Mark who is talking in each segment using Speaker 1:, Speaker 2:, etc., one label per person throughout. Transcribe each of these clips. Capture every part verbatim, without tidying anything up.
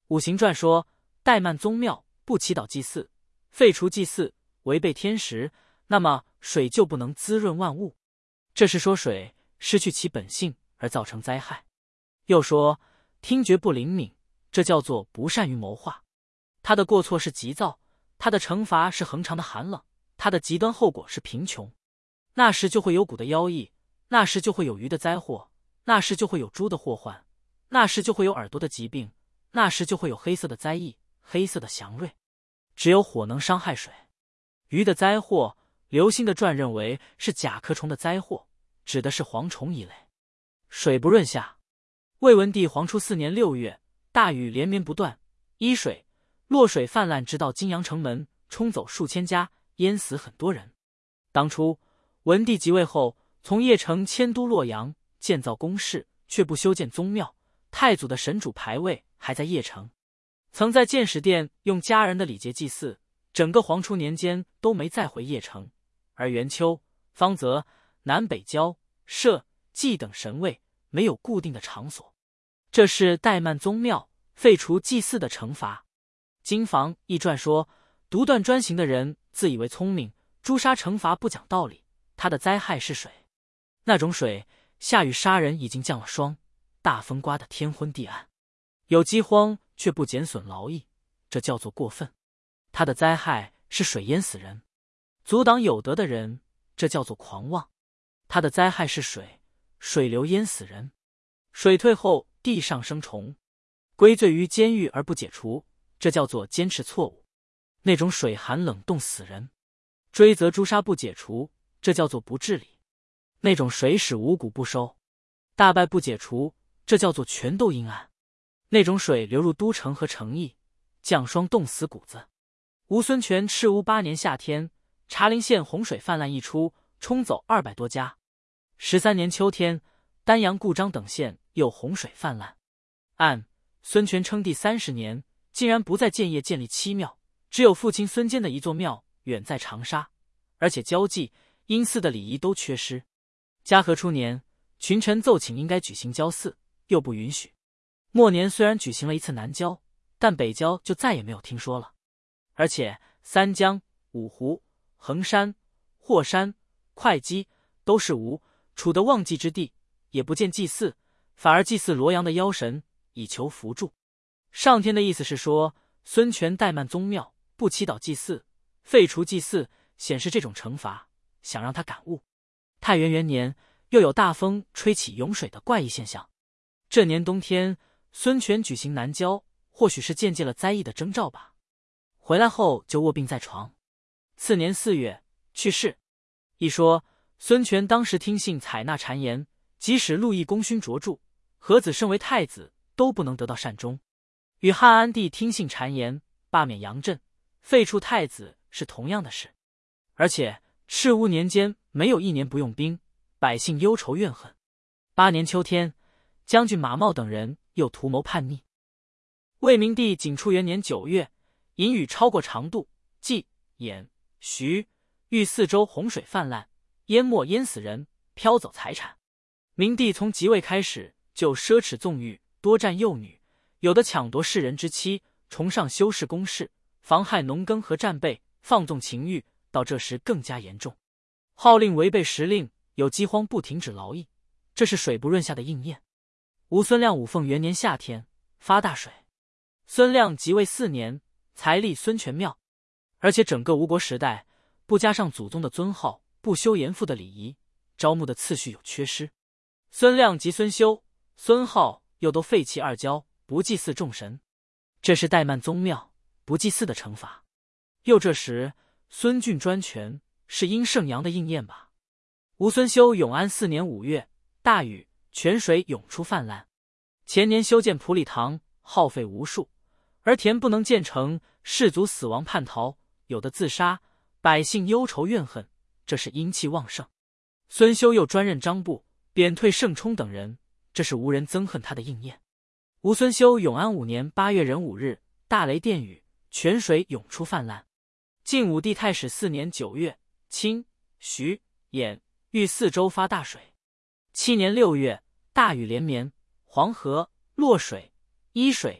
Speaker 1: 五行传说，怠慢宗庙，不祈祷祭祀，废除祭祀，违背天时，那么水就不能滋润万物。这是说水失去其本性而造成灾害。又说听觉不灵敏，这叫做不善于谋划。他的过错是急躁，他的惩罚是恒长的寒冷，他的极端后果是贫穷。那时就会有蛊的妖异，那时就会有鱼的灾祸，那时就会有猪的祸患，那时就会有耳朵的疾病，那时就会有黑色的灾异，黑色的祥瑞。只有火能伤害水。鱼的灾祸，刘歆的传认为是甲壳虫的灾祸，指的是蝗虫一类。水不润下。魏文帝黄初四年六月，大雨连绵不断，伊水、洛水泛滥，直到金阳城门，冲走数千家，淹死很多人。当初文帝即位后，从邺城迁都洛阳，建造宫室，却不修建宗庙，太祖的神主牌位还在邺城，曾在建始殿用家人的礼节祭祀，整个黄初年间都没再回邺城。而元丘、方泽、南北郊、社、稷等神位没有固定的场所，这是怠慢宗庙、废除祭祀的惩罚。经房易传说，独断专行的人自以为聪明，诛杀惩罚不讲道理，他的灾害是水。那种水，下雨杀人已经降了霜，大风刮得天昏地暗，有饥荒却不减损劳役，这叫做过分。他的灾害是水淹死人，阻挡有德的人，这叫做狂妄。他的灾害是水，水流淹死人。水退后，地上生虫，归罪于监狱而不解除，这叫做坚持错误。那种水寒冷冻死人，追责诛杀不解除，这叫做不治理。那种水使五谷不收，大败不解除，这叫做权斗阴暗。那种水流入都城和城邑，降霜冻死谷子。吴孙权赤乌八年夏天，茶陵县洪水泛滥一出，冲走二百多家。十三年秋天，丹阳、固章等县又洪水泛滥。按孙权称帝三十年，竟然不再建业建立七庙，只有父亲孙坚的一座庙远在长沙，而且交际、阴祀的礼仪都缺失。嘉禾初年，群臣奏请应该举行交祀，又不允许。末年虽然举行了一次南郊，但北郊就再也没有听说了。而且三江、五湖、衡山、霍山、会稽都是吴、楚的旺季之地，也不见祭祀，反而祭祀罗阳的妖神，以求福助。上天的意思是说，孙权怠慢宗庙，不祈祷祭祀，废除祭祀，显示这种惩罚，想让他感悟。太元元年，又有大风吹起涌水的怪异现象。这年冬天，孙权举行南郊，或许是见见了灾异的征兆吧。回来后就卧病在床，次年四月去世。一说孙权当时听信采纳谗言，即使陆毅功勋卓著，何子身为太子都不能得到善终，与汉安帝听信谗言，罢免杨震，废黜太子是同样的事。而且赤乌年间没有一年不用兵，百姓忧愁怨恨。八年秋天，将军马茂等人又图谋叛逆。魏明帝景初元年九月，淫雨超过长度，冀、兖、徐、豫四周洪水泛滥，淹没淹死人，飘走财产。明帝从即位开始就奢侈纵欲，多占幼女，有的抢夺世人之妻，崇尚修饰宫室，妨害农耕和战备，放纵情欲，到这时更加严重。号令违背时令，有饥荒不停止劳役，这是水不润下的应验。吴孙亮五凤元年夏天发大水，孙亮即位四年，才立孙权庙，而且整个吴国时代不加上祖宗的尊号，不修严复的礼仪，招募的次序有缺失。孙亮及孙修、孙浩又都废弃二郊，不祭祀众神，这是怠慢宗庙、不祭祀的惩罚。又这时孙峻专权，是殷圣阳的应验吧。吴孙修永安四年五月，大雨，泉水涌出泛滥。前年修建普礼堂，耗费无数，而田不能建成，士卒死亡叛逃，有的自杀，百姓忧愁怨恨，这是阴气旺盛。孙修又专任章部，贬退盛冲等人，这是无人憎恨他的应验。吴孙修永安五年八月壬午日，大雷电雨，泉水涌出泛滥。晋武帝太始四年九月，清、徐、兖、豫四周发大水。七年六月，大雨连绵，黄河、洛水、伊水、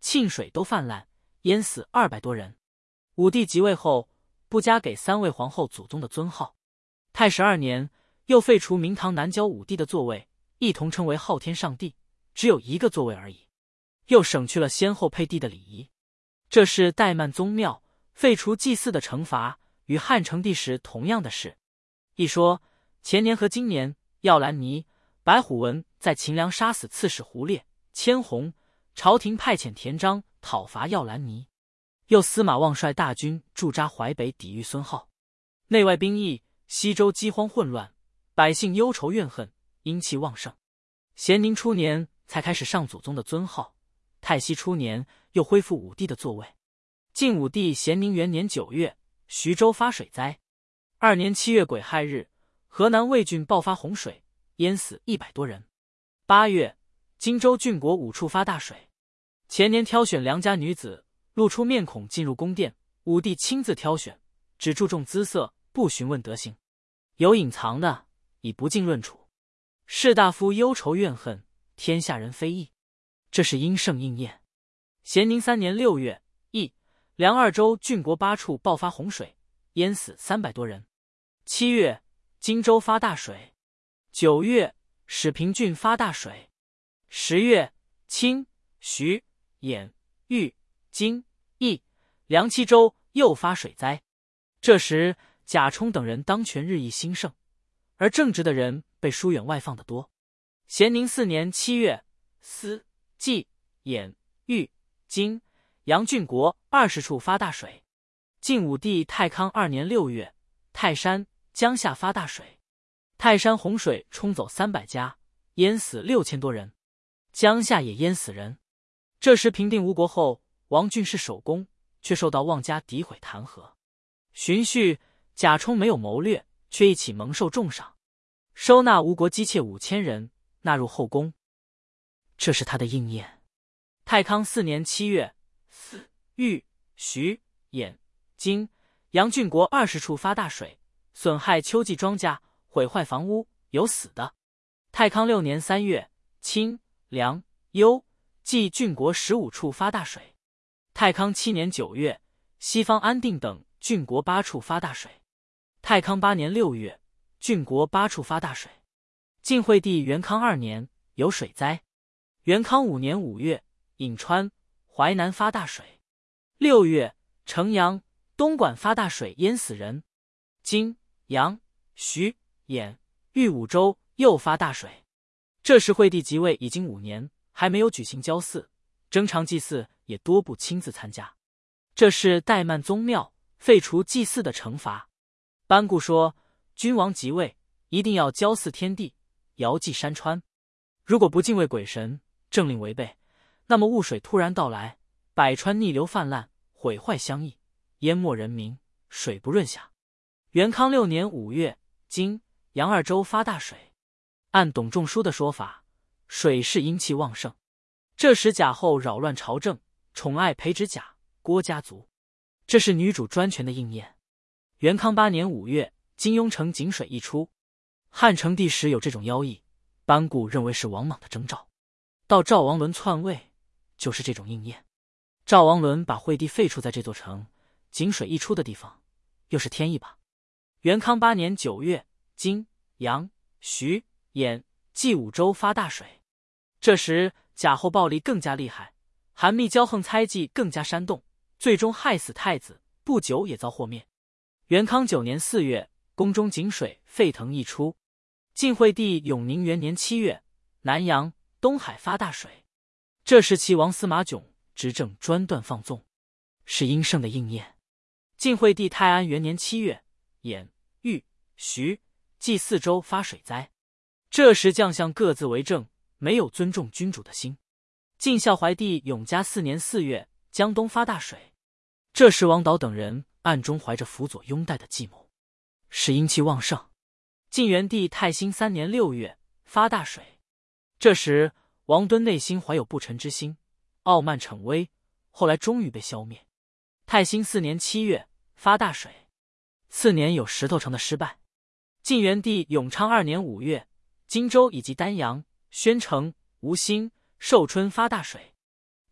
Speaker 1: 沁水都泛滥，淹死二百多人。武帝即位后，不加给三位皇后祖宗的尊号。太始二年，又废除明堂南郊武帝的座位，一同称为昊天上帝，只有一个座位而已。又省去了先后配帝的礼仪。这是怠慢宗庙、废除祭祀的惩罚，与汉成帝时同样的事。一说前年和今年，耀兰尼、白虎文在秦梁杀死刺史胡烈、千红，朝廷派遣田章讨伐耀兰尼，又司马望率大军驻扎淮北抵御孙浩，内外兵役，西周饥荒混乱，百姓忧愁怨恨，阴气旺盛。咸宁初年才开始上祖宗的尊号，太熙初年又恢复武帝的座位。晋武帝咸宁元年九月，徐州发水灾。二年七月癸亥日，河南魏郡爆发洪水，淹死一百多人。八月，荆州郡国五处发大水。前年挑选良家女子，露出面孔进入宫殿，武帝亲自挑选，只注重姿色，不询问德行。有隐藏的，以不尽论处。士大夫忧愁怨恨，天下人非议。这是因圣应验。咸宁三年六月，义、梁二州郡国八处爆发洪水，淹死三百多人。七月，荆州发大水。九月，始平郡发大水。十月，清、徐、兖、豫、荆、益、梁七州又发水灾。这时贾充等人当权日益兴盛，而正直的人被疏远外放得多。咸宁四年七月，司、冀、兖、豫、荆、阳郡国二十处发大水。晋武帝太康二年六月，泰山、江夏发大水。泰山洪水冲走三百家，淹死六千多人。江夏也淹死人。这时平定吴国后，王俊是守功，却受到望家诋毁弹劾。荀彧、贾充没有谋略，却一起蒙受重赏，收纳吴国姬妾五千人，纳入后宫。这是他的应验。太康四年七月，司、豫、徐、兖、荆、阳郡国二十处发大水，损害秋季庄稼，毁坏房屋，有死的。太康六年三月，清、凉、幽、冀郡国十五处发大水。太康七年九月，西方安定等郡国八处发大水。太康八年六月，郡国八处发大水。晋惠帝元康二年有水灾。元康五年五月，颍川、淮南发大水。六月，城阳、东莞发大水，淹死人。荆、阳、徐、兖、豫五州又发大水。这时惠帝即位已经五年，还没有举行郊祀，征常祭祀也多不亲自参加。这是怠慢宗庙、废除祭祀的惩罚。班固说，君王即位一定要郊祀天地，遥祭山川。如果不敬畏鬼神，政令违背，那么雾水突然到来，百川逆流泛滥，毁坏乡邑，淹没人民，水不润下。元康六年五月，荆、阳二州发大水。按董仲舒的说法，水是阴气旺盛。这时贾后扰乱朝政，宠爱裴植贾、郭家族，这是女主专权的应验。元康八年五月，金庸城井水溢出。汉成帝时有这种妖异，班固认为是王莽的征兆。到赵王伦篡位，就是这种应验。赵王伦把惠帝废黜在这座城，井水溢出的地方，又是天意吧。元康八年九月，荆、阳、徐、兖、冀五州发大水。这时贾后暴力更加厉害，韩密骄横猜忌更加煽动，最终害死太子，不久也遭祸灭。元康九年四月，宫中井水沸腾溢出。晋惠帝永宁元年七月，南阳、东海发大水。这时齐王司马囧执政专断放纵，是殷圣的应验。晋惠帝泰安元年七月，兖、豫、徐、冀四州发水灾。这时将相各自为政，没有尊重君主的心。晋孝怀帝永嘉四年四月，江东发大水。这时王导等人暗中怀着辅佐拥戴的计谋，是阴气旺盛。晋元帝太兴三年六月，发大水。这时王敦内心怀有不臣之心，傲慢逞威，后来终于被消灭。太兴四年七月，发大水。次年有石头城的失败。晋元帝永昌二年五月，荆州以及丹阳、宣城、吴兴、寿春发大水。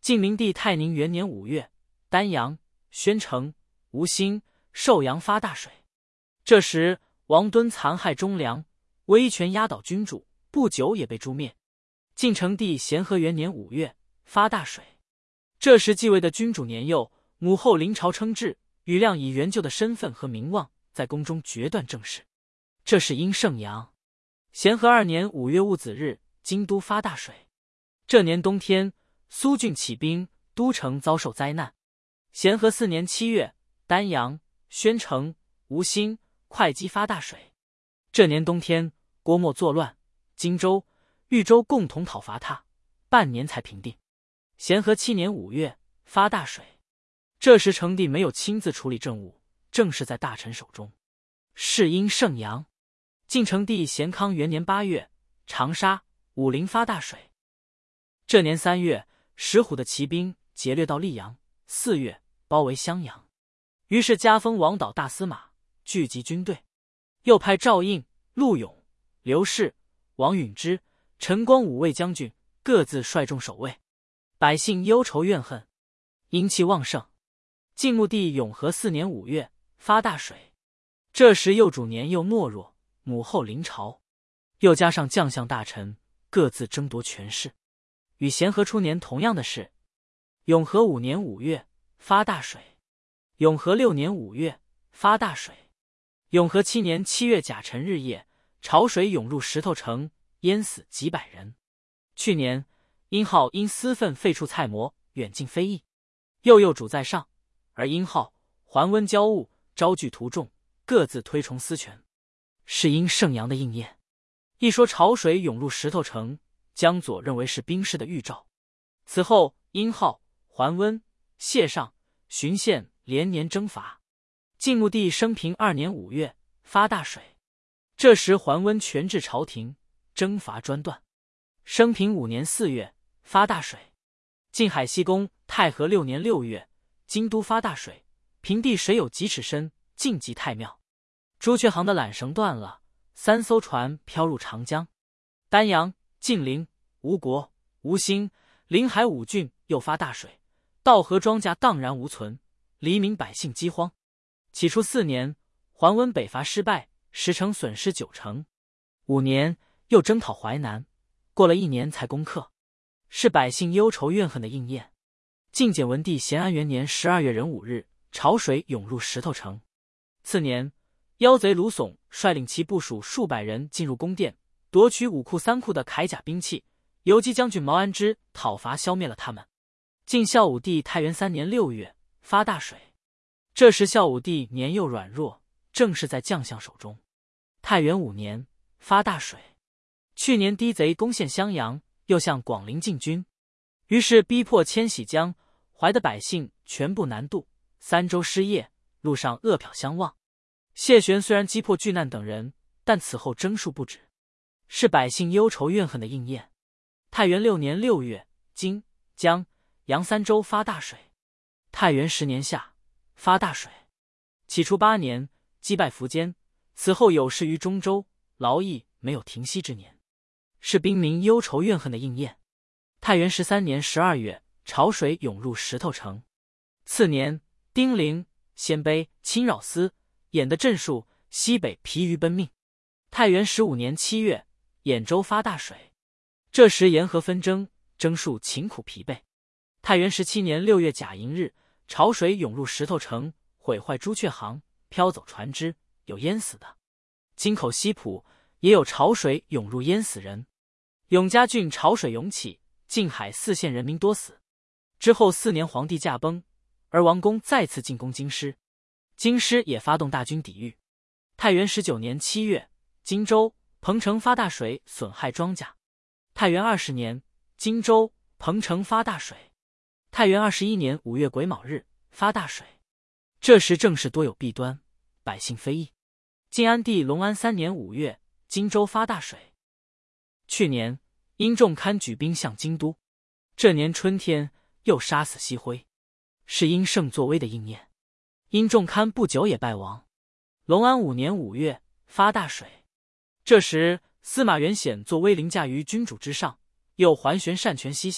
Speaker 1: 晋明帝泰宁元年五月，丹阳、宣城、吴兴、寿阳发大水。这时王敦残害忠良，威权压倒君主，不久也被诛灭。晋成帝咸和元年五月，发大水。这时继位的君主年幼，母后临朝称制，庾亮以元就的身份和名望，在宫中决断政事。这是因圣阳。咸和二年五月戊子日，京都发大水。这年冬天，苏峻起兵，都城遭受灾难。咸和四年七月，丹阳、宣城、吴兴、会稽发大水。这年冬天，郭沫作乱，荆州、豫州共同讨伐他，半年才平定。咸和七年五月，发大水。这时成帝没有亲自处理政务，政事在大臣手中，是因圣阳。晋成帝咸康元年八月，长沙、武陵发大水。这年三月，石虎的骑兵劫掠到溧阳，四月包围襄阳，于是加封王导大司马，聚集军队，又派赵应、陆勇、刘氏、王允之、陈光五位将军各自率众守卫。百姓忧愁怨恨，阴气旺盛。晋穆帝永和四年五月，发大水。这时幼主年幼懦弱，母后临朝，又加上将相大臣各自争夺权势。与咸和初年同样的事。永和五年五月，发大水。永和六年五月，发大水。永和七年七月甲辰日夜，潮水涌入石头城，淹死几百人。去年，殷浩因私愤废黜蔡模，远近非议。幼幼主在上，而殷浩、桓温交恶，招聚徒众，各自推崇私权，是因圣阳的应验。一说潮水涌入石头城，江左认为是兵事的预兆。此后，殷浩、桓温、谢尚、荀宪连年征伐。晋穆帝升平二年五月，发大水。这时桓温权治朝廷，征伐专断。升平五年四月，发大水。晋海西宫太和六年六月，京都发大水，平地水有几尺深，晋级太庙。朱雀行的缆绳断了，三艘船飘入长江。丹阳、晋陵、吴国、吴兴、临海五郡又发大水，稻禾庄稼荡然无存，黎民百姓饥荒。起初四年，桓温北伐失败，十城损失九成。五年，又征讨淮南，过了一年才攻克，是百姓忧愁怨恨的应验。晋简文帝咸安元年十二月壬午日，潮水涌入石头城。次年，妖贼卢耸率领其部属数百人进入宫殿，夺取武库三库的铠甲兵器。游击将军毛安之讨伐，消灭了他们。晋孝武帝太元三年六月，发大水。这时孝武帝年幼软弱，政事在将相手中。太元五年，发大水。去年低贼攻陷襄阳，又向广陵进军，于是逼迫迁徙江淮的百姓全部南渡，三州失业，路上饿殍相望。谢玄虽然击破巨难等人，但此后征戍不止，是百姓忧愁怨恨的应验。太元六年六月，荆、江、扬三州发大水。太元十年夏，发大水。起初八年，击败苻坚，此后有事于中州，劳役没有停息之年，是兵民忧愁怨恨的应验。太元十三年十二月，潮水涌入石头城。次年，丁零、鲜卑侵扰司，兖的镇戍，西北疲于奔命。太元十五年七月，兖州发大水。这时沿河纷争，征戍勤苦疲惫。太元十七年六月甲寅日，潮水涌入石头城，毁坏朱雀行，飘走船只，有淹死的。京口西浦也有潮水涌入淹死人。永嘉郡潮水涌起，晋海四县人民多死。之后四年，皇帝驾崩，而王公再次进攻京师，京师也发动大军抵御。太元十九年七月，荆州、彭城发大水，损害庄稼。太元二十年，荆州、彭城发大水。太元二十一年五月癸卯日，发大水。这时政事多有弊端，百姓非议。晋安帝隆安三年五月，荆州发大水。去年，殷仲堪举兵向京都，这年春天又杀死西辉，是因圣作威的应验。殷仲堪不久也败亡。隆安五年五月，发大水。这时司马元显作威凌驾于君主之上，又桓玄擅权西夏，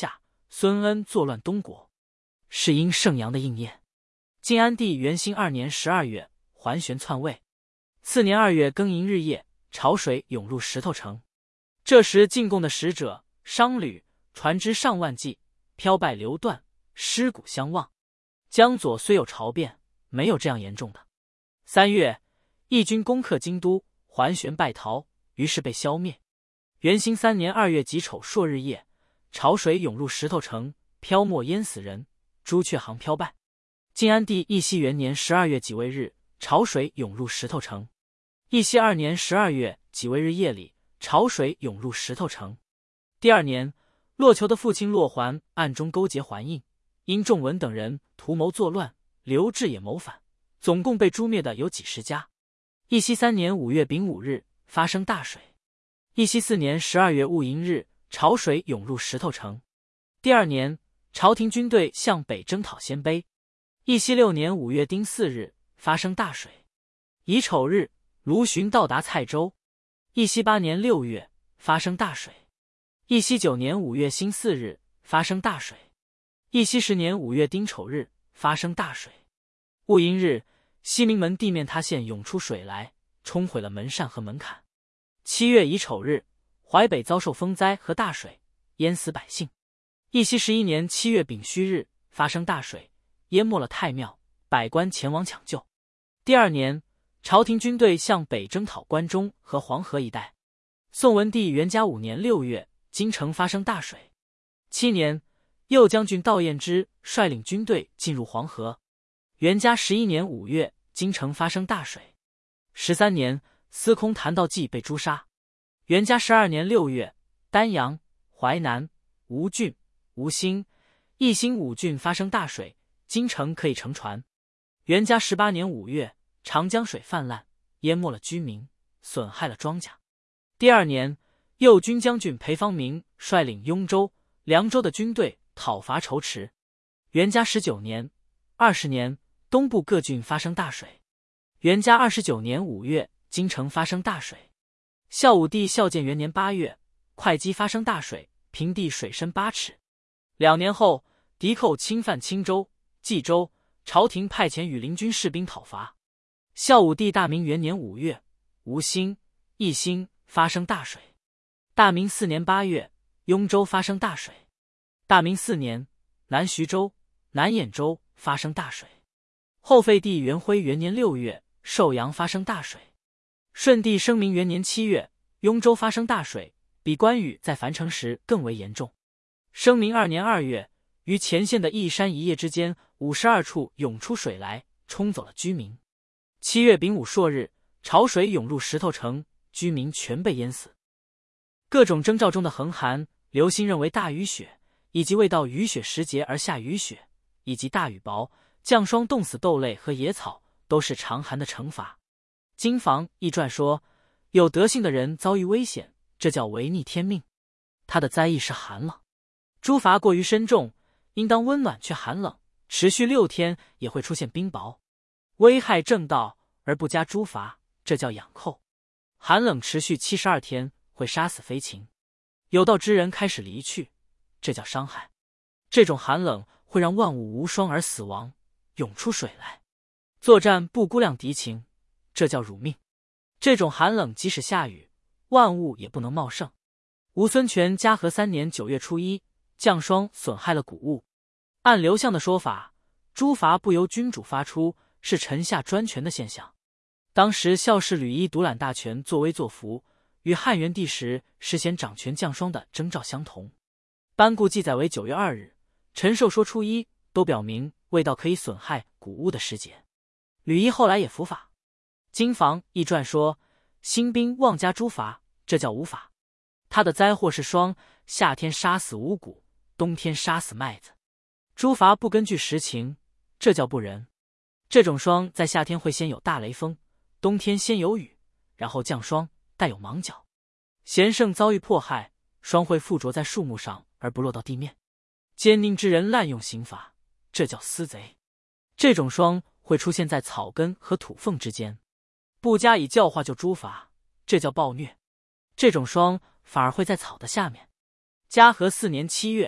Speaker 1: 孙恩作乱东国，是因圣阳的应验。晋安帝元兴二年十二月，桓玄篡位。次年二月庚寅日夜，潮水涌入石头城。这时进贡的使者、商旅、船只上万计，漂败流断，尸骨相望。江左虽有潮变，没有这样严重的。三月，义军攻克京都，桓玄败逃，于是被消灭。元兴三年二月己丑朔日夜，潮水涌入石头城，漂没淹死人，朱雀航漂败。晋安帝义熙元年十二月己未日，潮水涌入石头城。义熙二年十二月己未日夜里，潮水涌入石头城。第二年，骆求的父亲骆桓暗中勾结桓应，因仲文等人图谋作乱，刘志也谋反，总共被诛灭的有几十家。义熙三年五月丙午日，发生大水。义熙四年十二月戊寅日，潮水涌入石头城。第二年，朝廷军队向北征讨鲜卑。义熙六年五月丁巳日，发生大水。乙丑日，卢循到达蔡州。义熙八年六月，发生大水。义熙九年五月辛巳日，发生大水。义熙十年五月丁丑日，发生大水。戊寅日，西明门地面塌陷，涌出水来，冲毁了门扇和门槛。七月乙丑日，淮北遭受风灾和大水，淹死百姓。义熙十一年七月丙戌日，发生大水，淹没了太庙，百官前往抢救。第二年，朝廷军队向北征讨关中和黄河一带。宋文帝元嘉五年六月，京城发生大水。七年，右将军道彦之率领军队进入黄河。元嘉十一年五月，京城发生大水。十三年，司空谭道济被诛杀。元嘉十二年六月，丹阳、淮南、吴郡、吴兴、义兴五郡发生大水，京城可以乘船。元嘉十八年五月，长江水泛滥，淹没了居民，损害了庄稼。第二年，右军将军裴方明率领雍州、凉州的军队讨伐仇池。元嘉十九年、二十年，东部各郡发生大水。元嘉二十九年五月，京城发生大水。孝武帝孝建元年八月，会稽发生大水，平地水深八尺。两年后，敌寇侵犯青州、冀州，朝廷派遣羽林军士兵讨伐。孝武帝大明元年五月，吴兴、义兴发生大水。大明四年八月，雍州发生大水。大明四年，南徐州、南兖州发生大水。后废帝元徽元年六月，寿阳发生大水。顺帝生明元年七月，雍州发生大水，比关羽在樊城时更为严重。生明二年二月，于前线的一山一叶之间，五十二处涌出水来，冲走了居民。七月丙午朔日，潮水涌入石头城，居民全被淹死。各种征兆中的横寒，刘歆认为大雨雪，以及未到雨雪时节而下雨雪，以及大雨雹、降霜冻死豆类和野草，都是长寒的惩罚。经房易传说，有德性的人遭遇危险，这叫违逆天命，他的灾异是寒冷。诸罚过于深重，应当温暖却寒冷，持续六天也会出现冰雹。危害正道而不加诸罚，这叫养寇。寒冷持续七十二天，会杀死飞禽。有道之人开始离去，这叫伤害。这种寒冷会让万物无霜而死亡，涌出水来。作战不估量敌情，这叫辱命。这种寒冷即使下雨，万物也不能茂盛。吴孙权嘉禾三年九月初一，降霜损害了谷物。按刘向的说法，诸罚不由君主发出，是臣下专权的现象。当时孝士吕一独揽大权，作威作福，与汉元帝时实显掌权降霜的征兆相同。班固记载为九月二日，陈寿说初一，都表明未到可以损害谷物的时节。吕一后来也伏法。经房易传说，兴兵妄加诸罚，这叫无法。他的灾祸是霜，夏天杀死五谷，冬天杀死麦子。诸罚不根据实情，这叫不仁。这种霜在夏天会先有大雷锋，冬天先有雨，然后降霜，带有芒角。贤圣遭遇迫害，霜会附着在树木上而不落到地面。奸佞之人滥用刑罚，这叫私贼。这种霜会出现在草根和土缝之间，不加以教化就诛罚，这叫暴虐。这种霜反而会在草的下面。嘉禾四年七月，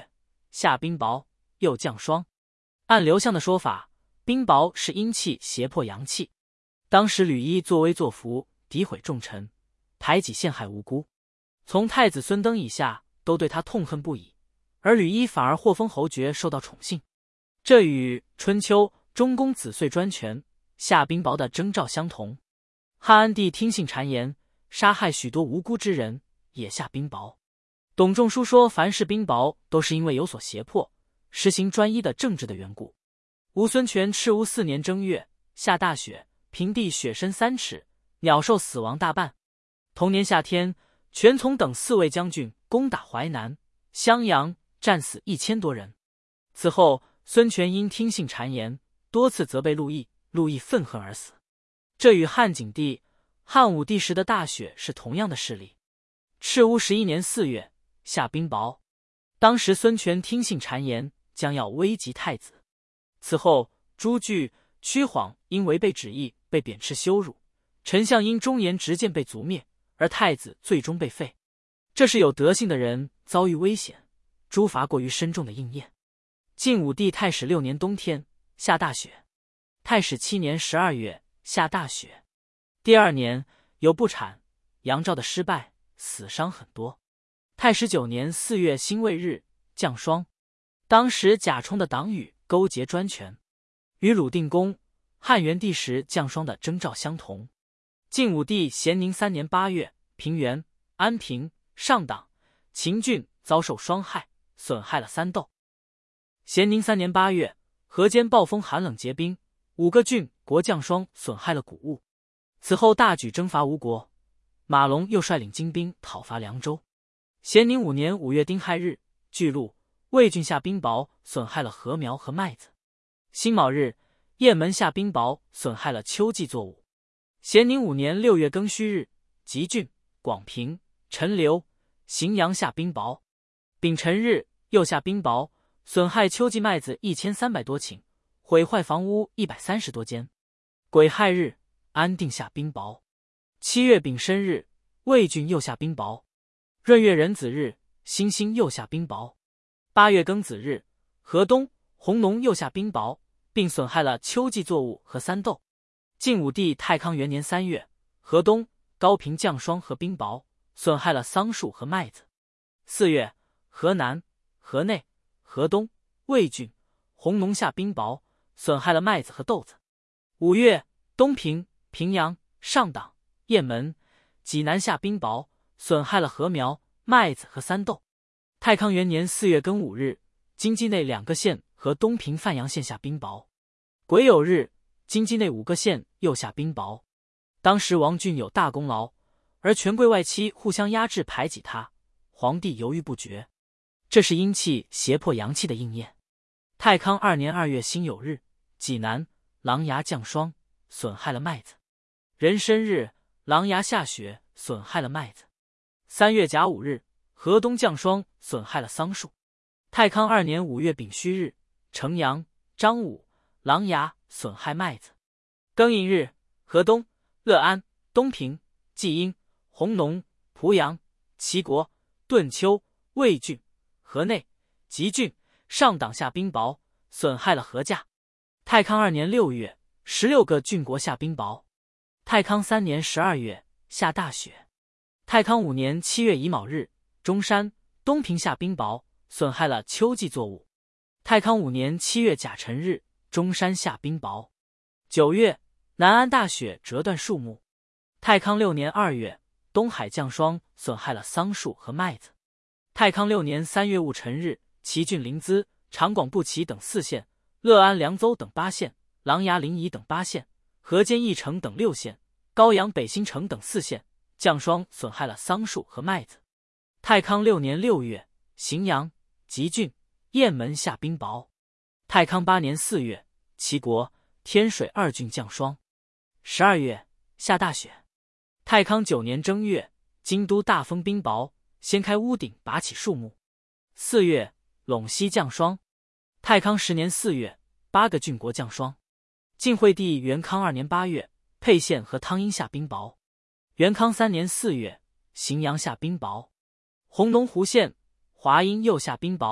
Speaker 1: 下冰雹，又降霜。按刘向的说法，冰雹是阴气胁迫阳气。当时吕伊作威作福，诋毁重臣，排挤陷害无辜，从太子孙登以下都对他痛恨不已，而吕伊反而获封侯爵，受到宠幸。这与春秋中公子遂专权下冰雹的征兆相同。汉安帝听信谗言，杀害许多无辜之人，也下冰雹。董仲舒说，凡是冰雹都是因为有所胁迫，实行专一的政治的缘故。吴孙权赤乌四年正月下大雪，平地雪深三尺，鸟兽死亡大半。同年夏天，权从等四位将军攻打淮南、襄阳，战死一千多人。此后，孙权因听信谗言，多次责备陆毅，陆毅愤恨而死。这与汉景帝、汉武帝时的大雪是同样的事例。赤乌十一年四月下冰雹，当时孙权听信谗言，将要危及太子。此后，朱据、屈晃因违背旨意被贬斥羞辱，丞相因忠言直谏被族灭，而太子最终被废。这是有德性的人遭遇危险，诛罚过于深重的应验。晋武帝太始六年冬天下大雪，太始七年十二月下大雪。第二年有不产，杨赵的失败，死伤很多。太始九年四月辛未日降霜。当时贾充的党羽勾结专权，与鲁定公、汉元帝时降霜的征兆相同。晋武帝咸宁三年八月，平原、安平、上党、秦郡遭受霜害，损害了三斗。咸宁三年八月，河间暴风寒冷结冰，五个郡国降霜，损害了谷物。此后大举征伐吴国，马龙又率领精兵讨伐凉州。咸宁五年五月丁亥日，巨鹿、魏郡下冰雹，损害了禾苗和麦子。辛卯日，雁门下冰雹，损害了秋季作物。咸宁五年六月庚戌日，吉郡、广平、陈留、荥阳下冰雹。丙辰日又下冰雹，损害秋季麦子一千三百多顷，毁坏房屋一百三十多间。癸亥日，安定下冰雹。七月丙申日，魏郡又下冰雹。闰月壬子日，新兴又下冰雹。八月庚子日，河东、弘农又下冰雹，并损害了秋季作物和三豆。晋武帝太康元年三月，河东、高平降霜和冰雹，损害了桑树和麦子。四月，河南、河内、河东、魏郡、弘农下冰雹，损害了麦子和豆子。五月，东平、平阳、上党、雁门、济南下冰雹，损害了禾苗、麦子和三豆。太康元年四月庚午日，京畿内两个县和东平范阳县下冰雹。癸酉日，京畿内五个县又下冰雹。当时王俊有大功劳，而权贵外戚互相压制排挤他，皇帝犹豫不决。这是阴气胁迫阳气的应验。太康二年二月辛酉日，济南、琅琊降霜，损害了麦子。壬申日，琅琊下雪，损害了麦子。三月甲午日，河东降霜，损害了桑树。太康二年五月丙戌日，城阳、张武、琅琊损害麦子。庚寅日，河东、乐安、东平、济阴、弘农、濮阳、齐国、顿丘、魏郡、河内、吉郡、上党下冰雹，损害了禾稼。太康二年六月，十六个郡国下冰雹。太康三年十二月，下大雪。太康五年七月乙卯日，中山、东平下冰雹，损害了秋季作物。太康五年七月甲辰日，中山下冰雹。九月，南安大雪，折断树木。太康六年二月，东海降霜，损害了桑树和麦子。太康六年三月戊辰日，齐郡临淄、长广布齐等四县，乐安凉州等八县，琅琊临沂等八县，河间翼城等六县，高阳北新城等四县，降霜损害了桑树和麦子。太康六年六月，荥阳、吉郡、雁门下冰雹。太康八年四月，齐国、天水二郡降霜。十二月，下大雪。太康九年正月，京都大风冰雹，掀开屋顶，拔起树木。四月，陇西降霜。太康十年四月，八个郡国降霜。晋惠帝元康二年八月，沛县和汤阴下冰雹。元康三年四月，荥阳下冰雹。弘农湖县、华阴又下冰雹，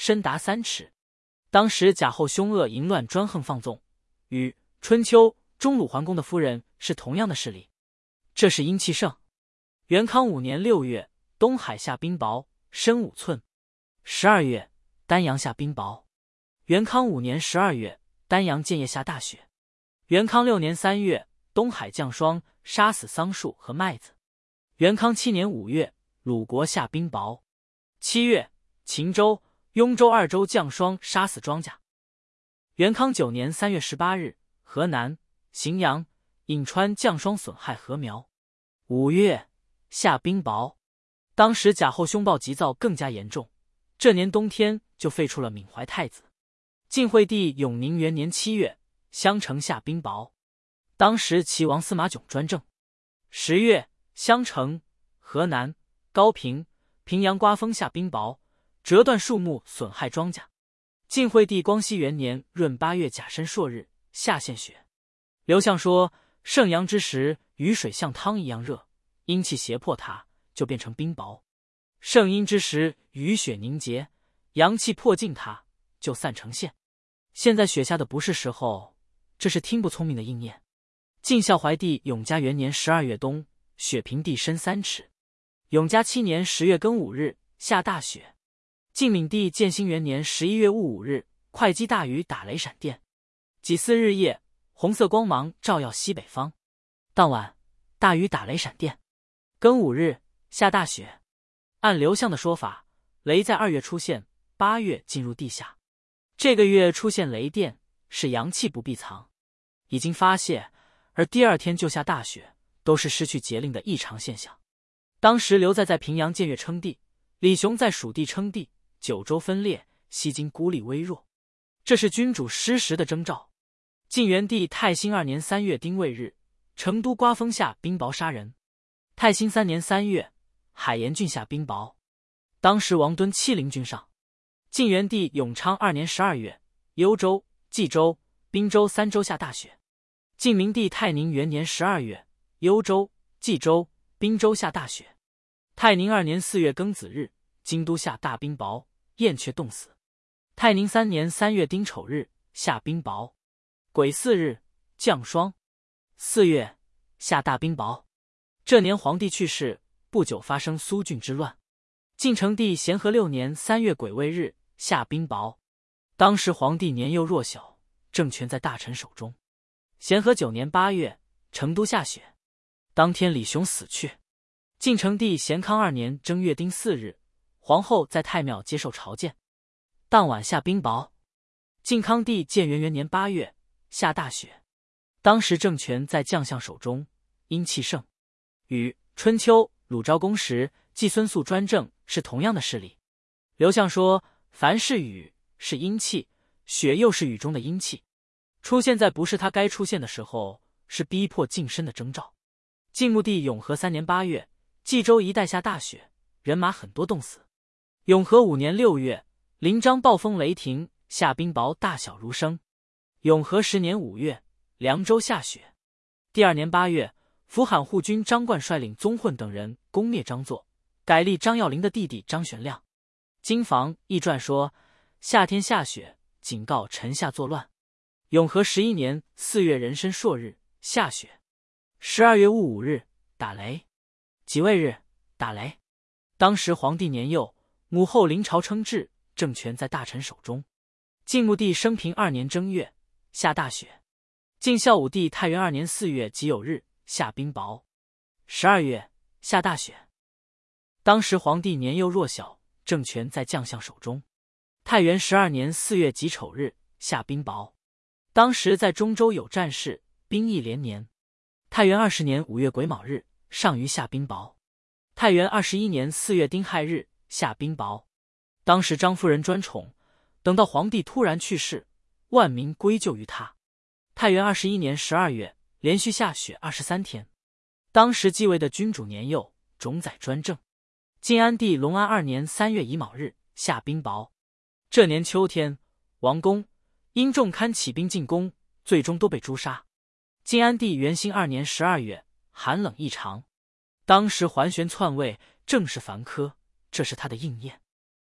Speaker 1: 深达三尺。当时贾后凶恶淫乱专横放纵，与春秋中鲁桓公的夫人是同样的势力。这是阴气盛。元康五年六月，东海下冰雹，深五寸。十二月，丹阳下冰雹。元康五年十二月，丹阳建业下大雪。元康六年三月，东海降霜，杀死桑树和麦子。元康七年五月，鲁国下冰雹。七月，秦州、雍州二州降霜，杀死庄稼。元康九年三月十八日，河南、荥阳、颍川降霜，损害禾苗。五月，下冰雹。当时贾后凶暴急躁更加严重，这年冬天就废除了闵怀太子。晋惠帝永宁元年七月，襄城下冰雹。当时齐王司马囧专政。十月，襄城、河南、高平、平阳刮风下冰雹，折断树木，损害庄稼。晋惠帝光熙元年闰八月甲申朔日，下现雪。刘向说，盛阳之时，雨水像汤一样热，阴气胁迫它，就变成冰雹；盛阴之时，雨雪凝结，阳气迫近它，就散成线。现在雪下的不是时候，这是听不聪明的应验。晋孝怀帝永嘉元年十二月冬，雪平地深三尺。永嘉七年十月庚午日，下大雪。晋闵帝建兴元年十一月戊午日，会稽大雨，打雷闪电。己巳日夜，红色光芒照耀西北方。当晚，大雨打雷闪电。庚午日，下大雪。按刘向的说法，雷在二月出现，八月进入地下。这个月出现雷电，是阳气不必藏，已经发泄，而第二天就下大雪，都是失去节令的异常现象。当时刘在在平阳建越称帝，李雄在蜀地称帝，九州分裂，西京孤立微弱，这是君主失时的征兆。晋元帝太兴二年三月丁未日，成都刮风下冰雹杀人。太兴三年三月，海盐郡下冰雹，当时王敦欺凌君上。晋元帝永昌二年十二月，幽州、冀州、滨州三州下大雪。晋明帝泰宁元年十二月，幽州、冀州、滨州下大雪。泰宁二年四月庚子日，京都下大冰雹，燕雀冻死。泰宁三年三月丁丑日，下冰雹。癸巳日，降霜。四月，下大冰雹。这年皇帝去世，不久发生苏峻之乱。晋成帝咸和六年三月癸未日，下冰雹。当时皇帝年幼弱小，政权在大臣手中。咸和九年八月，成都下雪。当天李雄死去。晋成帝咸康二年正月丁巳日，皇后在太庙接受朝见，当晚下冰雹。晋康帝建元元年八月，下大雪。当时政权在将相手中，阴气盛，与春秋鲁昭公时季孙宿专政是同样的势力。刘向说，凡是雨是阴气，雪又是雨中的阴气，出现在不是他该出现的时候，是逼迫近身的征兆。晋穆帝永和三年八月，冀州一带下大雪，人马很多冻死。永和五年六月，临漳暴风雷霆，下冰雹，大小如生。永和十年五月，凉州下雪。第二年八月，扶罕护军张冠率领宗混等人攻灭张作，改立张耀麟的弟弟张玄亮。经房易传说，夏天下雪，警告臣下作乱。永和十一年四月壬申朔日，下雪。十二月戊午日，打雷。己未日，打雷。当时皇帝年幼，母后临朝称制，政权在大臣手中。晋穆帝升平二年正月，下大雪。晋孝武帝太元二年四月己酉日，下冰雹。十二月，下大雪。当时皇帝年幼弱小，政权在将相手中。太元十二年四月己丑日，下冰雹。当时在中州有战事，兵役连年。太元二十年五月癸卯日，上虞下冰雹。太元二十一年四月丁亥日，下冰雹。当时张夫人专宠，等到皇帝突然去世，万民归咎于他。太元二十一年十二月，连续下雪二十三天。当时继位的君主年幼，冢宰专政。晋安帝隆安二年三月乙卯日，下冰雹。这年秋天，王公、殷仲堪起兵进攻，最终都被诛杀。晋安帝元兴二年十二月，寒冷异常。当时桓玄篡位，正是凡科，这是他的应验。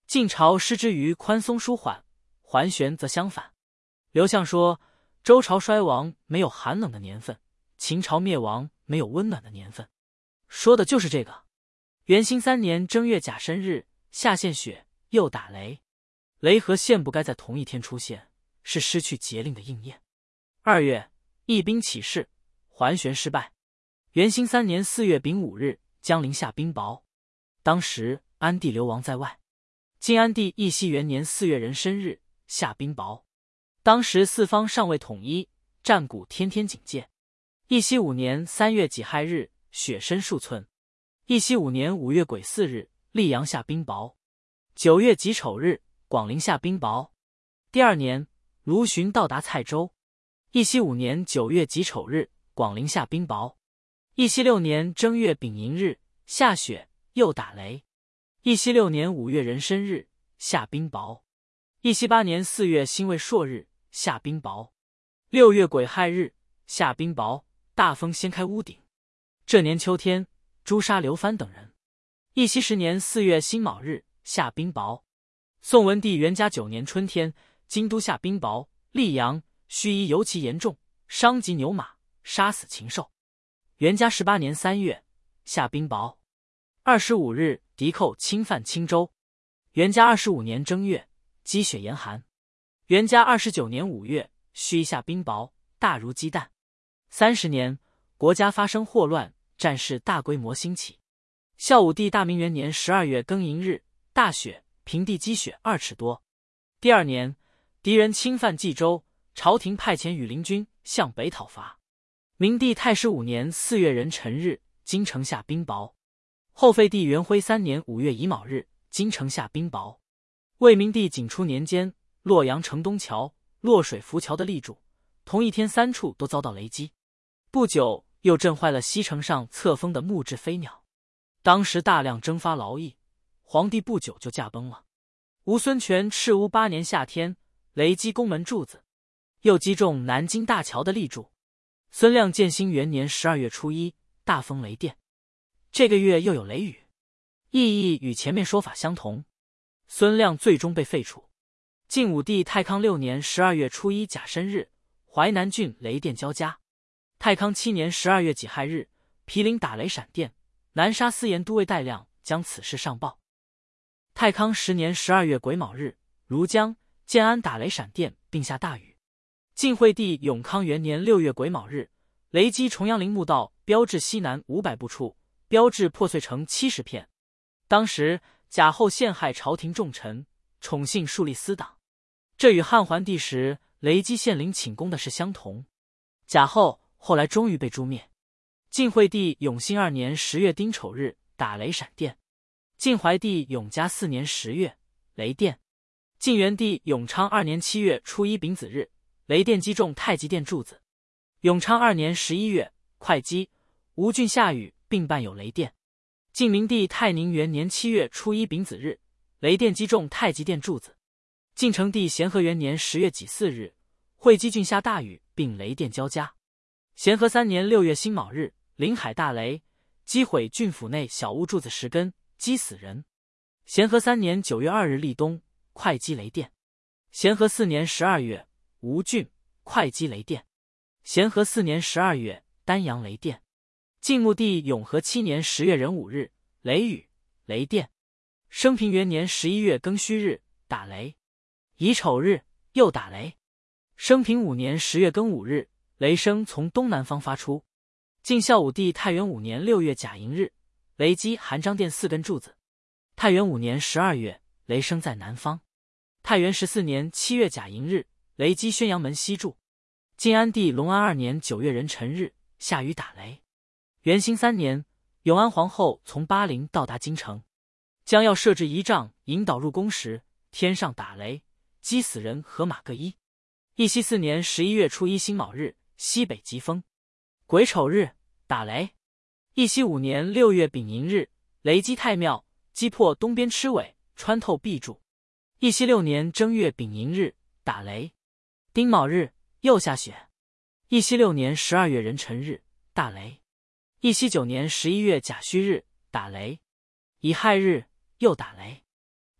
Speaker 1: 晋朝失之于宽松舒缓，桓玄则相反。刘向说，周朝衰亡没有寒冷的年份，秦朝灭亡没有温暖的年份，说的就是这个。元兴三年正月甲申日，夏现雪，又打雷。雷和现不该在同一天出现，是失去节令的应验。二月，义兵起事，桓玄失败。元兴三年四月丙午日，江陵下冰雹。当时安帝流亡在外。晋安帝义熙元年四月壬申日，下冰雹。当时四方尚未统一，战鼓天天警戒。义熙五年三月己亥日，雪深数寸。义熙五年五月癸巳日，溧阳下冰雹。九月己丑日，广陵下冰雹。第二年，卢循到达蔡州。义熙五年九月己丑日，广陵下冰雹。义熙六年正月丙寅日，下雪，又打雷。义熙六年五月壬申日，下冰雹。义熙八年四月辛未朔日，下冰雹。六月癸亥日，下冰雹，大风掀开屋顶。这年秋天，诛杀刘藩等人。义熙十年四月辛卯日，下冰雹。宋文帝元嘉九年春天，京都下冰雹，溧阳、盱眙尤其严重，伤及牛马，杀死禽兽。元嘉十八年三月，下冰雹。二十五日，敌寇侵犯青州。元嘉二十五年正月，积雪严寒。元嘉二十九年五月，盱眙下冰雹，大如鸡蛋。三十年，国家发生霍乱，战事大规模兴起。孝武帝大明元年十二月庚寅日，大雪，平地积雪二尺多。第二年，敌人侵犯冀州，朝廷派遣羽林军向北讨伐。明帝太师五年四月壬辰日，京城下冰雹。后废帝元徽三年五月乙卯日，京城下冰雹。魏明帝景初年间，洛阳城东桥、洛水浮桥的立柱，同一天三处都遭到雷击。不久，又震坏了西城上册封的木质飞鸟。当时大量征发劳役，皇帝不久就驾崩了。吴孙权赤乌八年夏天，雷击宫门柱子，又击中南京大桥的立柱。孙亮建兴元年十二月初一，大风雷电。这个月又有雷雨，意义与前面说法相同。孙亮最终被废除。晋武帝太康六年十二月初一甲申日，淮南郡雷电交加。太康七年十二月己亥日，毗陵打雷闪电，南沙司盐都尉戴亮将此事上报。太康十年十二月癸卯日，庐江、建安打雷闪电，并下大雨。晋惠帝永康元年六月癸卯日，雷击重阳陵墓道标志西南五百步处，标志破碎成七十片。当时贾后陷害朝廷重臣，宠幸树立私党，这与汉桓帝时雷击献陵寝宫的事相同。贾后后来终于被诛灭。晋惠帝永兴二年十月丁丑日，打雷闪电。晋怀帝永嘉四年十月，雷电。晋元帝永昌二年七月初一丙子日，雷电击中太极殿柱子。永昌二年十一月，会稽、吴郡下雨，并伴有雷电。晋明帝泰宁元年七月初一丙子日，雷电击中太极殿柱子。晋成帝咸和元年十月己巳日，会稽郡下大雨，并雷电交加。咸和三年六月辛卯日，临海大雷，击毁郡府内小屋柱子十根，击死人。咸和三年九月二日立冬，会稽雷电。咸和四年十二月，吴郡、会稽雷电。咸和四年十二月，丹阳雷电。晋穆帝永和七年十月壬午日，雷雨、雷电。升平元年十一月庚戌日，打雷。乙丑日，又打雷。升平五年十月庚午日，雷声从东南方发出。晋孝武帝太元五年六月甲寅日，雷击韩章殿四根柱子。太元五年十二月，雷声在南方。太元十四年七月甲寅日，雷击宣阳门西柱。晋安帝隆安二年九月壬辰日，下雨打雷。元兴三年，永安皇后从巴陵到达京城，将要设置仪仗引导入宫时，天上打雷，击死人和马各一。义熙四年十一月初一辛卯日，西北疾风。癸丑日，打雷。义熙五年六月丙寅日，雷击太庙，击破东边螭尾，穿透壁柱。义熙六年正月丙寅日，打雷。丁卯日，又下雪。义熙六年十二月壬辰日，大雷。义熙九年十一月甲戌日，打雷。乙亥日，又打雷。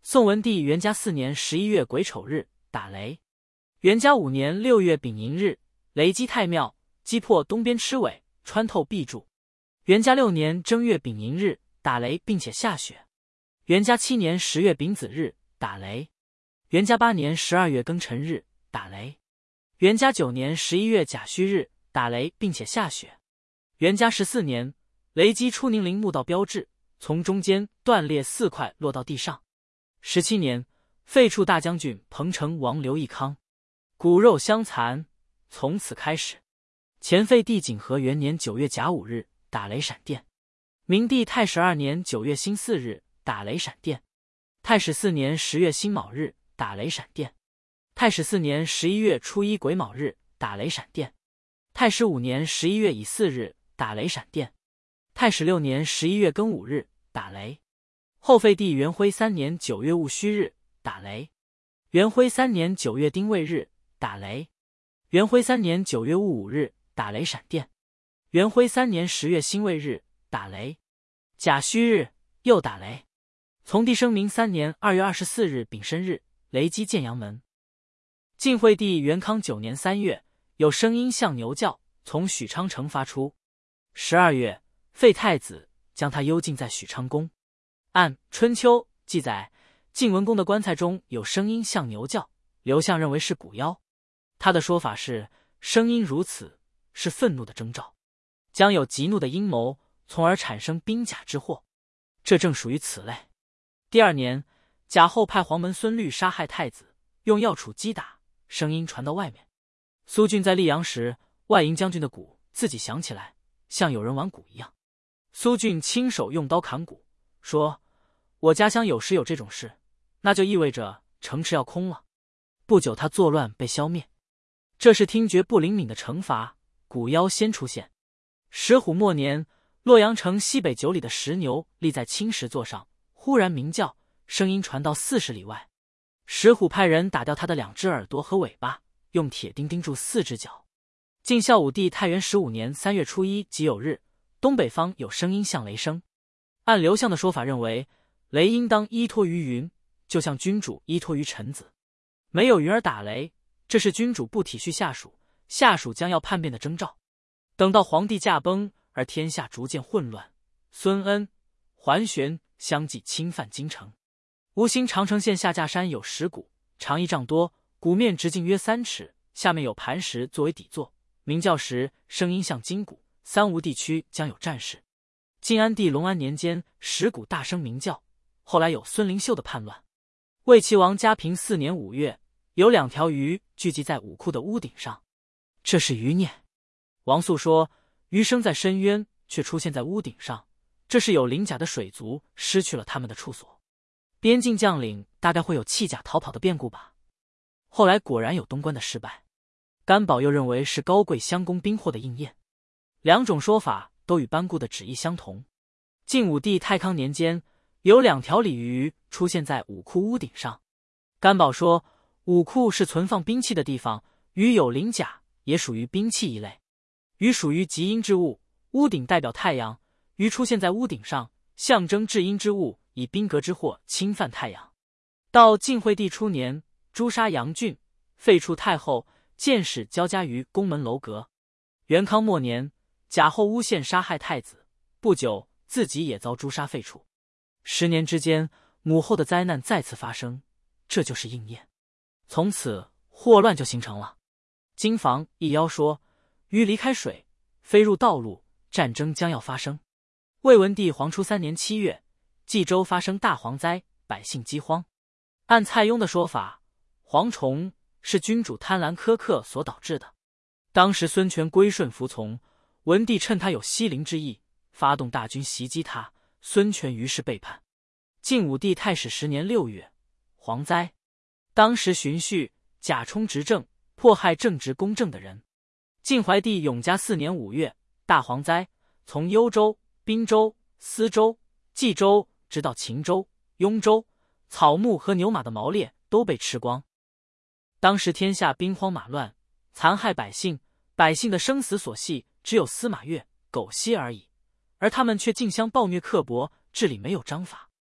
Speaker 1: 宋文帝元嘉四年十一月癸丑日，打雷。元嘉五年六月丙寅日，雷击太庙，击破东边螭尾，穿透壁柱。元嘉六年正月丙寅日，打雷并且下雪。元嘉七年十月丙子日，打雷。元嘉八年十二月庚辰日，打雷。元嘉九年十一月甲戌日，打雷并且下雪。元嘉十四年，雷击出宁陵墓道标志，从中间断裂四块，落到地上。十七年，废黜大将军彭城王刘义康，骨肉相残。从此开始。前废帝景和元年九月甲午日，打雷闪电。明帝太始二年九月辛巳日，打雷闪电。太始四年十月辛卯日，打雷闪电。太始四年十一月初一癸卯日，打雷闪电。太始五年十一月乙巳日，打雷闪电。太始六年十一月庚午日，打雷。后废帝元徽三年九月戊戌日，打雷。元徽三年九月丁未日，打雷。元徽三年九月戊午日，打雷闪电。元徽三年十月辛未日，打雷。甲戌日又打雷。从帝生明三年二月二十四日丙申日，雷击建阳门。晋惠帝元康九年三月，有声音像牛叫，从许昌城发出。十二月，废太子，将他幽禁在许昌宫。按《春秋》记载，晋文公的棺材中有声音像牛叫，刘向认为是蛊妖。他的说法是，声音如此是愤怒的征兆，将有极怒的阴谋，从而产生兵甲之祸。这正属于此类。第二年，贾后派黄门孙律杀害太子，用药杵击打，声音传到外面。苏峻在溧阳时，外营将军的鼓自己响起来，像有人玩鼓一样。苏峻亲手用刀砍鼓，说：“我家乡有时有这种事，那就意味着城池要空了。”不久，他作乱被消灭。这是听觉不灵敏的惩罚，蛊妖先出现。石虎末年，洛阳城西北九里的石牛立在青石座上，忽然鸣叫，声音传到四十里外。石虎派人打掉他的两只耳朵和尾巴，用铁钉钉住四只脚。晋孝武帝太元十五年三月初一己酉日，东北方有声音像雷声。按刘向的说法认为，雷应当依托于云，就像君主依托于臣子。没有云而打雷，这是君主不体恤下属，下属将要叛变的征兆。等到皇帝驾崩，而天下逐渐混乱，孙恩、桓玄相继侵犯京城。吴兴长城县下架山有石鼓，长一丈多，鼓面直径约三尺，下面有磐石作为底座，鸣叫时声音像金鼓。三吴地区将有战事。晋安帝隆安年间，石鼓大声鸣叫。后来有孙灵秀的叛乱。魏齐王嘉平四年五月，有两条鱼聚集在武库的屋顶上，这是余孽。王肃说，鱼生在深渊，却出现在屋顶上，这是有鳞甲的水族失去了他们的处所。边境将领大概会有弃甲逃跑的变故吧。后来果然有东关的失败。甘宝又认为是高贵襄公兵祸的应验。两种说法都与班固的旨意相同。晋武帝太康年间，有两条鲤鱼出现在武库屋顶上。甘宝说，武库是存放兵器的地方，鱼有鳞甲，也属于兵器一类。鱼属于极阴之物，屋顶代表太阳，鱼出现在屋顶上，象征至阴之物以兵革之祸侵犯太阳。到晋惠帝初年，诛杀杨俊，废黜太后，剑使交加于宫门楼阁。元康末年，贾后诬陷杀害太子，不久自己也遭诛杀废黜。十年之间，母后的灾难再次发生，这就是应验。从此祸乱就形成了。经房一妖说，鱼离开水，飞入道路，战争将要发生。魏文帝黄初三年七月，冀州发生大蝗灾，百姓饥荒。按蔡邕的说法，蝗虫是君主贪婪苛刻所导致的。当时孙权归顺服从，文帝趁他有西陵之意，发动大军袭击他，孙权于是背叛。晋武帝太始十年六月，蝗灾。当时荀彧、贾充执政，迫害正直公正的人。晋怀帝永嘉四年五月，大蝗灾，从幽州、滨州、司州、冀州直到秦州、雍州，草木和牛马的毛猎都被吃光。当时天下兵荒马乱，残害百姓，百姓的生死所系只有司马越、苟晞而已，而他们却竞相暴虐刻薄，治理没有章法。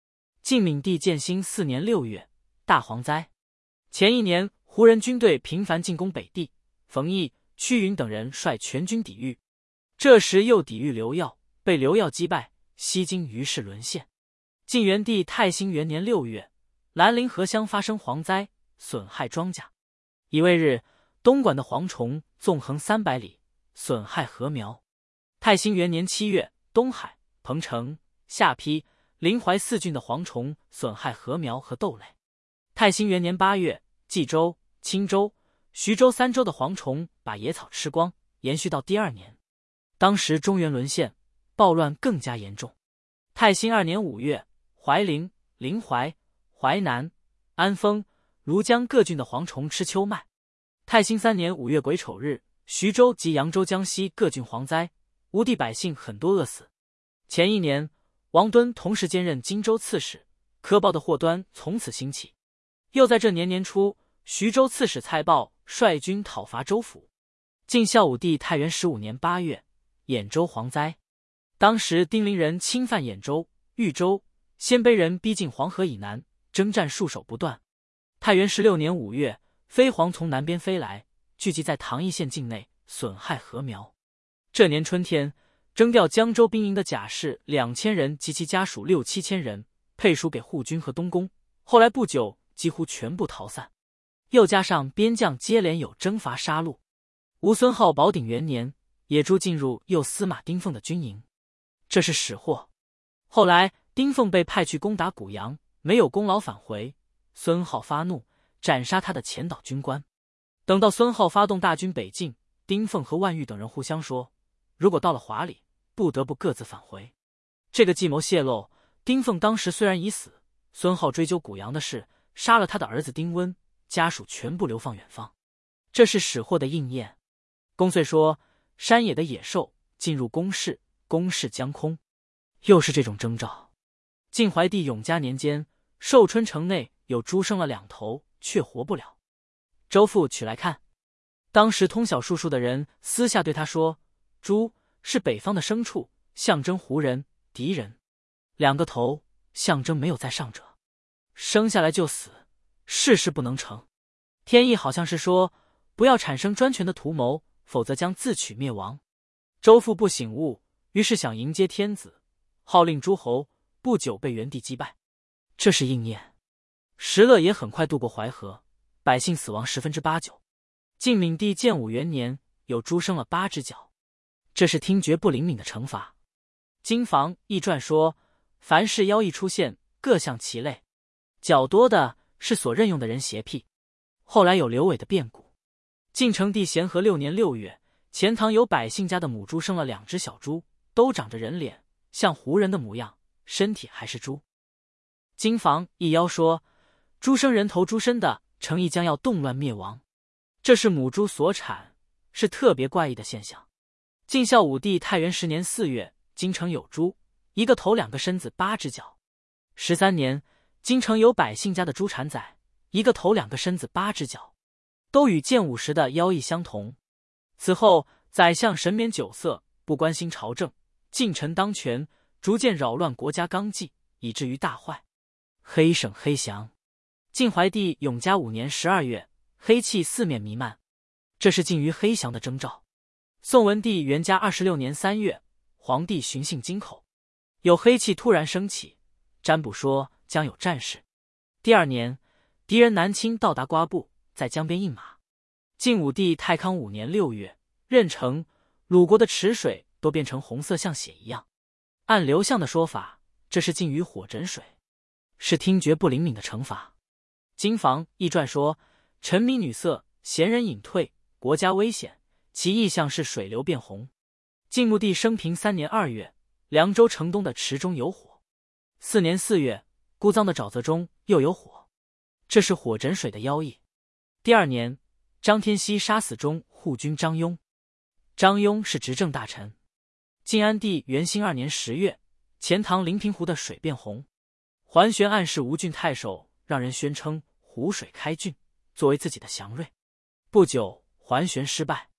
Speaker 1: 晋闵帝建兴四年六月，大蝗灾。前一年，胡人军队频繁进攻北地，冯异、屈云等人率全军抵御。这时又抵御刘耀，被刘耀击败，西京于是沦陷。晋元帝太兴元年六月，兰陵河乡发生蝗灾，损害庄稼。乙未日，东莞的蝗虫纵横三百里，损害禾苗。太兴元年七月，东海、彭城、下邳、临淮四郡的蝗虫损害禾苗和豆类。太兴元年八月，冀州、青州、徐州三州的蝗虫把野草吃光，延续到第二年。当时中原沦陷，暴乱更加严重。太兴二年五月，怀陵、临淮、淮南、安丰、庐江各郡的蝗虫吃秋麦。太兴三年五月癸丑日，徐州及扬州、江西各郡蝗灾，吴地百姓很多饿死。前一年，王敦同时兼任荆州刺史，苛暴的祸端从此兴起。又在这年年初，徐州刺史蔡豹率军讨伐州府。晋孝武帝太元十五年八月，兖州蝗灾。当时丁陵人侵犯兖州、豫州，鲜卑人逼近黄河以南，征战数手不断。太元十六年五月，飞蝗从南边飞来，聚集在唐邑县境内，损害禾苗。这年春天，征调江州兵营的甲士两千人及其家属六七千人，配属给护军和东宫。后来不久，几乎全部逃散。又加上边将接连有征伐杀戮。吴孙皓宝鼎元年，野猪进入右司马丁奉的军营，这是始祸。后来丁奉被派去攻打谷阳，没有功劳返回，孙皓发怒，斩杀他的前导军官。等到孙皓发动大军北进，丁奉和万玉等人互相说，如果到了华里，不得不各自返回。这个计谋泄露，丁奉当时虽然已死，孙皓追究谷阳的事，杀了他的儿子丁温，家属全部流放远方。这是始祸的应验。公遂说，山野的野兽进入宫室，宫室将空，又是这种征兆。晋怀帝永嘉年间，寿春城内有猪生了两头，却活不了。周父取来看，当时通晓术数的人私下对他说，猪是北方的牲畜，象征胡人、敌人，两个头象征没有在上者，生下来就死，事事不能成。天意好像是说，不要产生专权的图谋，否则将自取灭亡。周父不醒悟，于是想迎接天子，号令诸侯，不久被元帝击败。这是应验。石勒也很快渡过淮河，百姓死亡十分之八九。晋闵帝建武元年，有猪生了八只脚，这是听觉不灵敏的惩罚。经房易传说，凡是妖异出现，各向其类，较多的是所任用的人邪僻。后来有刘伟的变故。晋成帝咸和六年六月，钱塘有百姓家的母猪生了两只小猪，都长着人脸，像胡人的模样，身体还是猪。经房一妖说，猪生人头猪身的城邑将要动乱灭亡，这是母猪所产，是特别怪异的现象。晋孝武帝太元十年四月，京城有猪，一个头两个身子八只脚。十三年，京城有百姓家的猪产宰，一个头两个身子八只脚，都与建武时的妖异相同。此后宰相神免酒色，不关心朝政，近臣当权，逐渐扰乱国家纲纪，以至于大坏。黑省黑降。晋怀帝永嘉五年十二月，黑气四面弥漫，这是近于黑降的征兆。宋文帝元嘉二十六年三月，皇帝巡幸京口，有黑气突然升起，占卜说将有战事。第二年，敌人南侵到达瓜埠，在江边印马。晋武帝太康五年六月，壬辰，鲁国的池水都变成红色，像血一样。按刘向的说法，这是近于火疹水，是听觉不灵敏的惩罚。经房易传说，臣民女色，贤人隐退，国家危险，其意象是水流变红。晋穆帝生平三年二月，凉州城东的池中有火。四年四月，姑臧的沼泽中又有火，这是火疹水的妖异。第二年，张天锡杀死中护军张庸，张庸是执政大臣。晋安帝元兴二年十月，钱塘临平湖的水变红。桓玄暗示吴郡太守，让人宣称湖水开郡，作为自己的祥瑞。不久，桓玄失败，